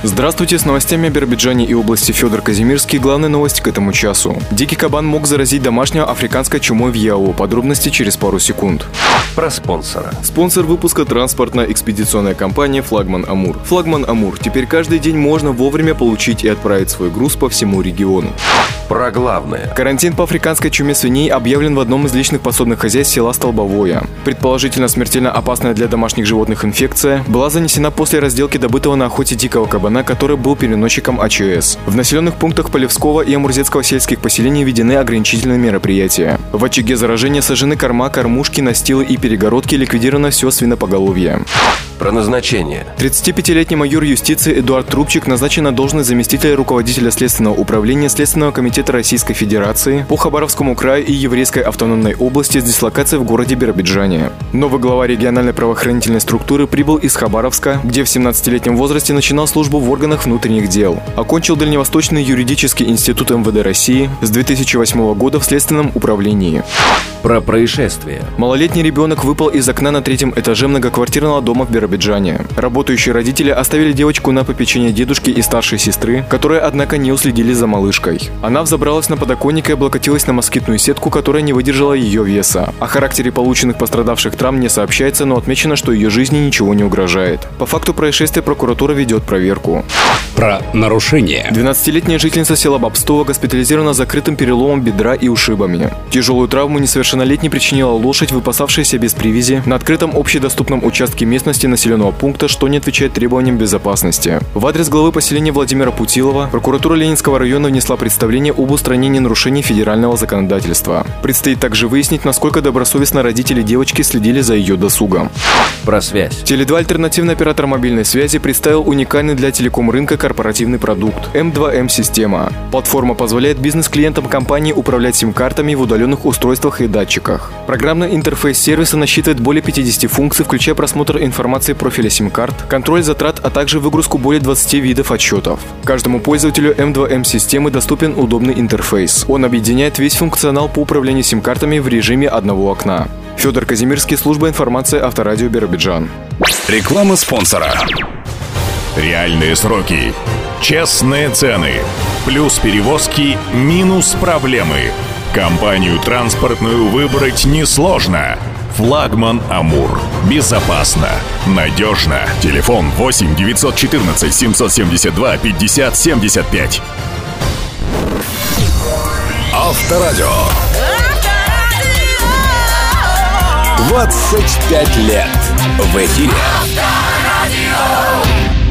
Здравствуйте, с новостями о Биробиджане и области Федор Казимирский. Главная новость к этому часу. Дикий кабан мог заразить домашнюю африканской чумой в Яу. Подробности через пару секунд. Про спонсора. Спонсор выпуска – транспортно-экспедиционная компания «Флагман Амур». «Флагман Амур» теперь каждый день можно вовремя получить и отправить свой груз по всему региону. Про главное. Карантин по африканской чуме свиней объявлен в одном из личных подсобных хозяйств села Столбовое. Предположительно смертельно опасная для домашних животных инфекция была занесена после разделки добытого на охоте дикого кабана, который был переносчиком АЧС. В населенных пунктах Полевского и Амурзецкого сельских поселений введены ограничительные мероприятия. В очаге заражения сожжены корма, кормушки, настилы и перегородки, ликвидировано все свинопоголовье. Про назначение. 35-летний майор юстиции Эдуард Трубчик назначен на должность заместителя руководителя Следственного управления Следственного комитета Российской Федерации по Хабаровскому краю и Еврейской автономной области с дислокацией в городе Биробиджане. Новый глава региональной правоохранительной структуры прибыл из Хабаровска, где в 17-летнем возрасте начинал службу в органах внутренних дел. Окончил Дальневосточный юридический институт МВД России, с 2008 года в Следственном управлении. Про происшествие. Малолетний ребенок выпал из окна на 3-м этаже многоквартирного дома в Биробиджане. Работающие родители оставили девочку на попечение дедушки и старшей сестры, которые, однако, не уследили за малышкой. Она взобралась на подоконник и облокотилась на москитную сетку, которая не выдержала ее веса. О характере полученных пострадавших травм не сообщается, но отмечено, что ее жизни ничего не угрожает. По факту происшествия прокуратура ведет проверку. Про нарушение. 12-летняя жительница села Бобстово госпитализирована с закрытым переломом бедра и ушибами. Тяжелую травму несовершеннолетней причинила лошадь, выпасавшаяся без привязи на открытом общедоступном участке местности населенного пункта, что не отвечает требованиям безопасности. В адрес главы поселения Владимира Путилова прокуратура Ленинского района внесла представление об устранении нарушений федерального законодательства. Предстоит также выяснить, насколько добросовестно родители девочки следили за ее досугом. Про связь. Теле2 альтернативный оператор мобильной связи представил уникальный для телеком-рынка корпоративный продукт – M2M-система. Платформа позволяет бизнес-клиентам компании управлять сим-картами в удаленных устройствах и датчиках. Программный интерфейс сервиса насчитывает более 50 функций, включая просмотр информации профиля сим-карт, контроль затрат, а также выгрузку более 20 видов отчетов. Каждому пользователю M2M-системы доступен удобный интерфейс. Он объединяет весь функционал по управлению сим-картами в режиме одного окна. Федор Казимирский, служба информации Авторадио Биробиджан. Реклама спонсора. Реальные сроки, честные цены, плюс перевозки, минус проблемы. Компанию транспортную выбрать несложно. «Флагман Амур». Безопасно, надежно. Телефон 8 914 772 50 75. Авторадио. 25 лет в эфире.